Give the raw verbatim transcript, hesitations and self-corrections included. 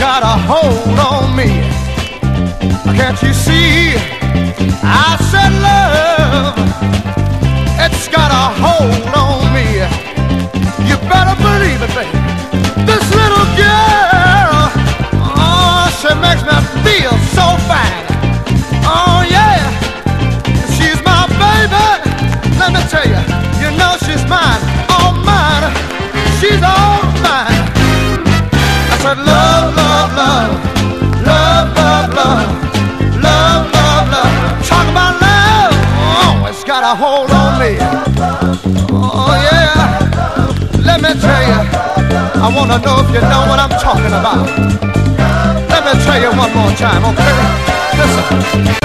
got a hold on me. Can't you see? I said love, it's got a hold on me. You better believe it, baby. This little girl, oh, she makes me feel so fine. Oh yeah, she's my baby. Let me tell you, you know she's mine, all mine. She's all mine. I said love, love, love, love, love, love, love, love, love. Talk about love, oh, it's got a hold on me. Oh yeah, let me tell you, I wanna know if you know what I'm talking about. Let me tell you one more time, okay? Listen.